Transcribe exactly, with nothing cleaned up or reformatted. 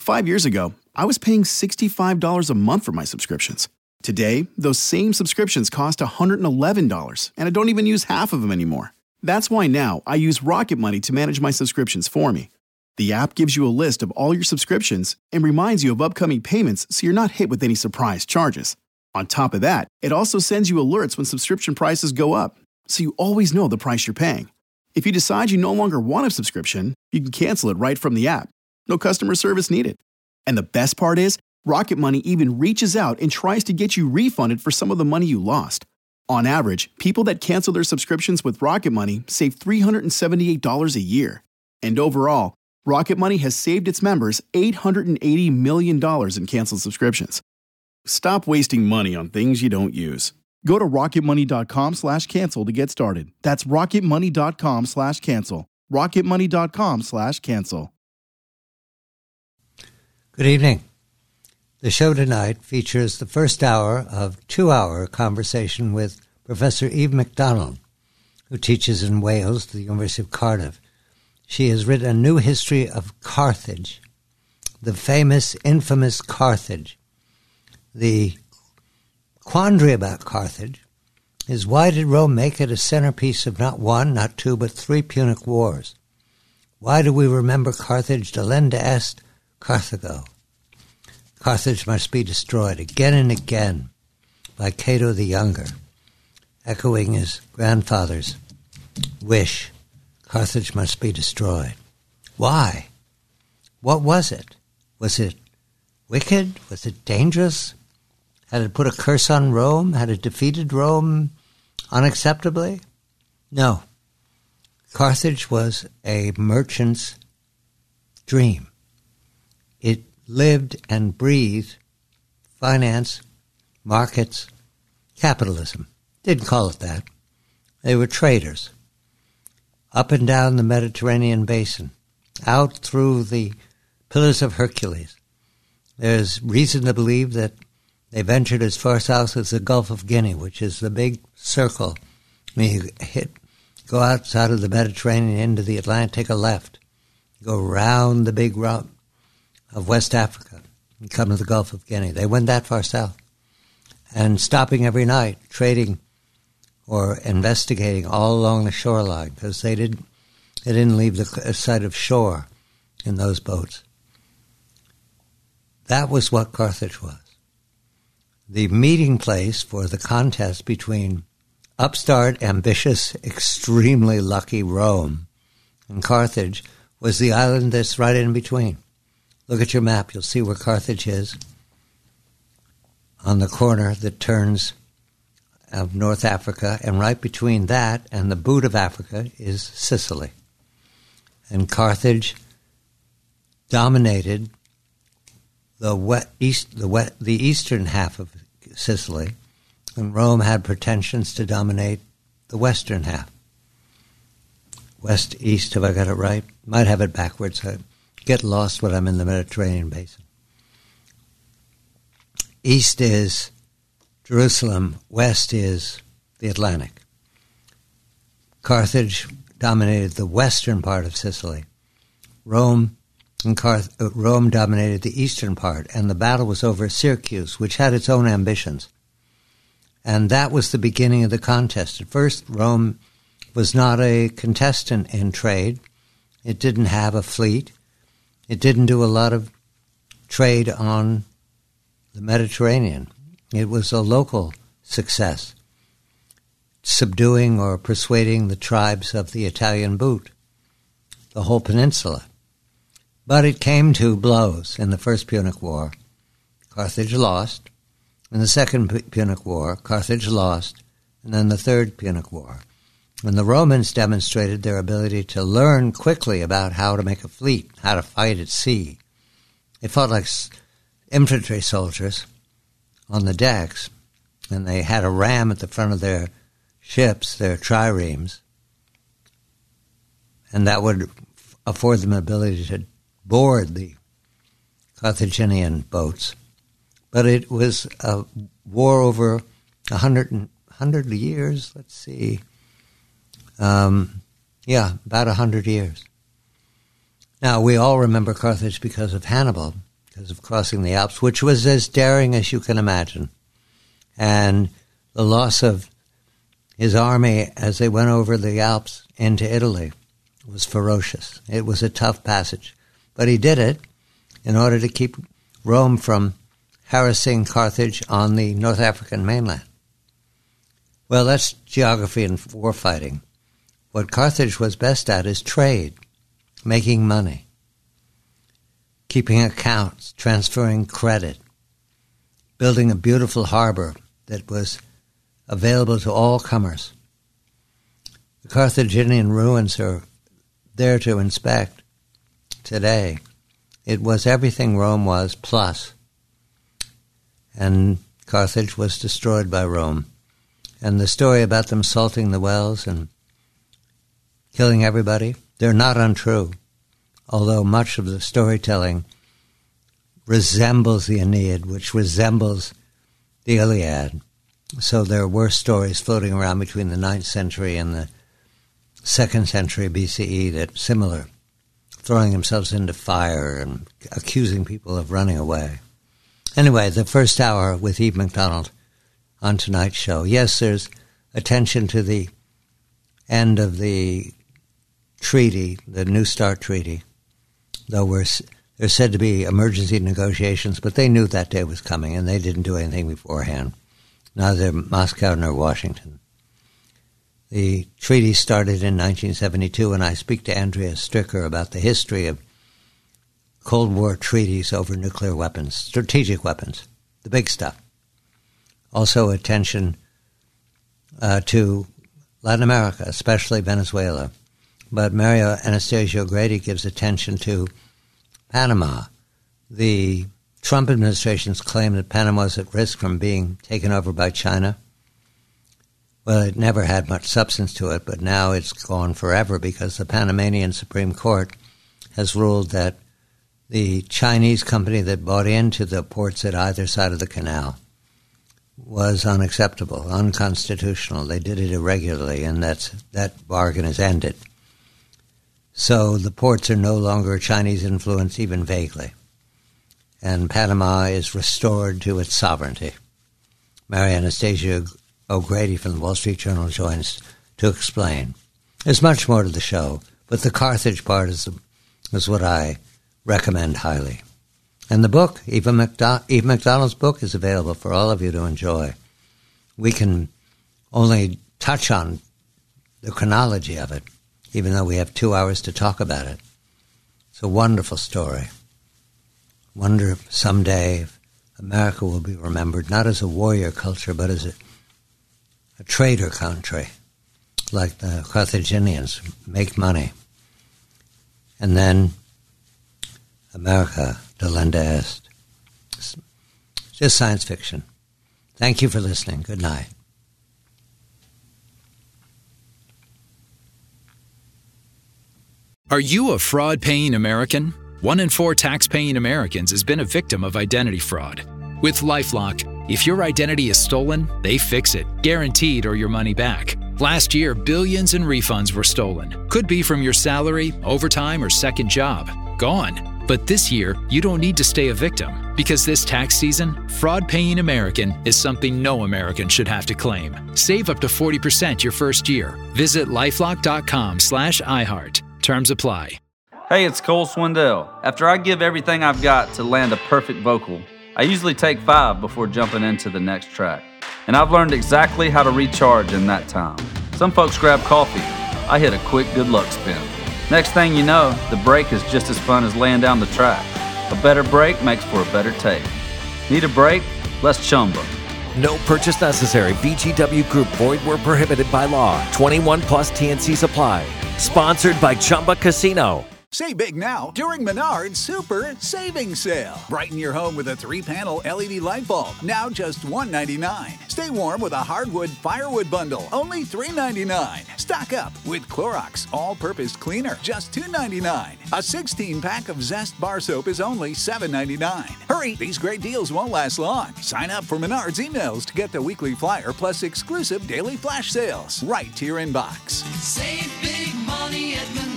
Five years ago, I was paying sixty-five dollars a month for my subscriptions. Today, those same subscriptions cost one hundred eleven dollars, and I don't even use half of them anymore. That's why now I use Rocket Money to manage my subscriptions for me. The app gives you a list of all your subscriptions and reminds you of upcoming payments so you're not hit with any surprise charges. On top of that, it also sends you alerts when subscription prices go up, so you always know the price you're paying. If you decide you no longer want a subscription, you can cancel it right from the app. No customer service needed. And the best part is, Rocket Money even reaches out and tries to get you refunded for some of the money you lost. On average, people that cancel their subscriptions with Rocket Money save three hundred seventy-eight dollars a year. And overall, Rocket Money has saved its members eight hundred eighty million dollars in canceled subscriptions. Stop wasting money on things you don't use. Go to rocketmoney.com slash cancel to get started. That's rocketmoney.com slash cancel. rocketmoney.com slash cancel. Good evening. The show tonight features the first hour of two-hour conversation with Professor Eve MacDonald, who teaches in Wales at the University of Cardiff. She has written a new history of Carthage, the famous, infamous Carthage. The quandary about Carthage is, why did Rome make it a centerpiece of not one, not two, but three Punic Wars? Why do we remember Carthage delenda est Carthago? Carthage must be destroyed again and again by Cato the Younger, echoing his grandfather's wish. Carthage must be destroyed. Why? What was it? Was it wicked? Was it dangerous? Had it put a curse on Rome? Had it defeated Rome unacceptably? No. Carthage was a merchant's dream. It lived and breathed finance, markets, capitalism. Didn't call it that. They were traders. Up and down the Mediterranean basin, out through the Pillars of Hercules. There's reason to believe that they ventured as far south as the Gulf of Guinea, which is the big circle. I mean, you hit, go outside of the Mediterranean into the Atlantic, take a left, go round the big route of West Africa and come to the Gulf of Guinea. They went that far south. And stopping every night, trading or investigating all along the shoreline, because they didn't, they didn't leave the sight of shore in those boats. That was what Carthage was. The meeting place for the contest between upstart, ambitious, extremely lucky Rome and Carthage was the island that's right in between. Look at your map. You'll see where Carthage is on the corner that turns of North Africa, and right between that and the boot of Africa is Sicily. And Carthage dominated the wet east, the wet, the eastern half of Sicily, and Rome had pretensions to dominate the western half. West, east, have I got it right? Might have it backwards. I get lost when I'm in the Mediterranean basin. East is Jerusalem, west is the Atlantic. Carthage dominated the western part of Sicily. Rome and Carth- Rome dominated the eastern part, and the battle was over Syracuse, which had its own ambitions. And that was the beginning of the contest. At first, Rome was not a contestant in trade. It didn't have a fleet. It didn't do a lot of trade on the Mediterranean. It was a local success, subduing or persuading the tribes of the Italian boot, the whole peninsula. But it came to blows in the First Punic War. Carthage lost. In the Second Punic War, Carthage lost. And then the Third Punic War. And the Romans demonstrated their ability to learn quickly about how to make a fleet, how to fight at sea. They fought like infantry soldiers on the decks, and they had a ram at the front of their ships, their triremes, and that would afford them the ability to board the Carthaginian boats. But it was a war over a hundred, hundred years, let's see, um, yeah, about a hundred years. Now, we all remember Carthage because of Hannibal, because of crossing the Alps, which was as daring as you can imagine. And the loss of his army as they went over the Alps into Italy was ferocious. It was a tough passage. But he did it in order to keep Rome from harassing Carthage on the North African mainland. Well, that's geography and war fighting. What Carthage was best at is trade, making money, keeping accounts, transferring credit, building a beautiful harbor that was available to all comers. The Carthaginian ruins are there to inspect today. It was everything Rome was plus. And Carthage was destroyed by Rome. And the story about them salting the wells and killing everybody, they're not untrue, although much of the storytelling resembles the Aeneid, which resembles the Iliad. So there were stories floating around between the ninth century and the second century B C E that similar, throwing themselves into fire and accusing people of running away. Anyway, the first hour with Eve McDonald on tonight's show. Yes, there's attention to the end of the treaty, the New START treaty, though we're, there's said to be emergency negotiations, but they knew that day was coming, and they didn't do anything beforehand, neither Moscow nor Washington. The treaty started in nineteen seventy-two, and I speak to Andrea Stricker about the history of Cold War treaties over nuclear weapons, strategic weapons, the big stuff. Also attention uh, to Latin America, especially Venezuela. But Mario Anastasio Grady gives attention to Panama. The Trump administration's claim that Panama is at risk from being taken over by China. Well, it never had much substance to it, but now it's gone forever because the Panamanian Supreme Court has ruled that the Chinese company that bought into the ports at either side of the canal was unacceptable, unconstitutional. They did it irregularly, and that's, that bargain is ended. So the ports are no longer Chinese influence, even vaguely. And Panama is restored to its sovereignty. Mary Anastasia O'Grady from the Wall Street Journal joins to explain. There's much more to the show, but the Carthage part is, is what I recommend highly. And the book, Eva McDo- Eve McDonald's book, is available for all of you to enjoy. We can only touch on the chronology of it, even though we have two hours to talk about it. It's a wonderful story. Wonder if someday America will be remembered not as a warrior culture, but as a, a trader country, like the Carthaginians, make money. And then America, delenda est. It's just science fiction. Thank you for listening. Good night. Are you a fraud-paying American? One in four tax-paying Americans has been a victim of identity fraud. With LifeLock, if your identity is stolen, they fix it, guaranteed, or your money back. Last year, billions in refunds were stolen. Could be from your salary, overtime, or second job. Gone. But this year, you don't need to stay a victim, because this tax season, fraud-paying American is something no American should have to claim. Save up to forty percent your first year. Visit lifelock.com slash iHeart. Terms apply. Hey, it's Cole Swindell. After I give everything I've got to land a perfect vocal, I usually take five before jumping into the next track. And I've learned exactly how to recharge in that time. Some folks grab coffee. I hit a quick good luck spin. Next thing you know, the break is just as fun as laying down the track. A better break makes for a better take. Need a break? Let's Chumba. No purchase necessary. V G W Group. Void where prohibited by law. twenty-one plus T N Cs apply. Sponsored by Chumba Casino. Save big now during Menard's Super Savings Sale. Brighten your home with a three-panel L E D light bulb, now just one hundred ninety-nine dollars. Stay warm with a hardwood firewood bundle, only three hundred ninety-nine dollars. Stock up with Clorox All-Purpose Cleaner, just two hundred ninety-nine dollars. A sixteen-pack of Zest Bar Soap is only seven hundred ninety-nine dollars. Hurry, these great deals won't last long. Sign up for Menard's emails to get the weekly flyer plus exclusive daily flash sales right to your inbox. Save big money at Menard's.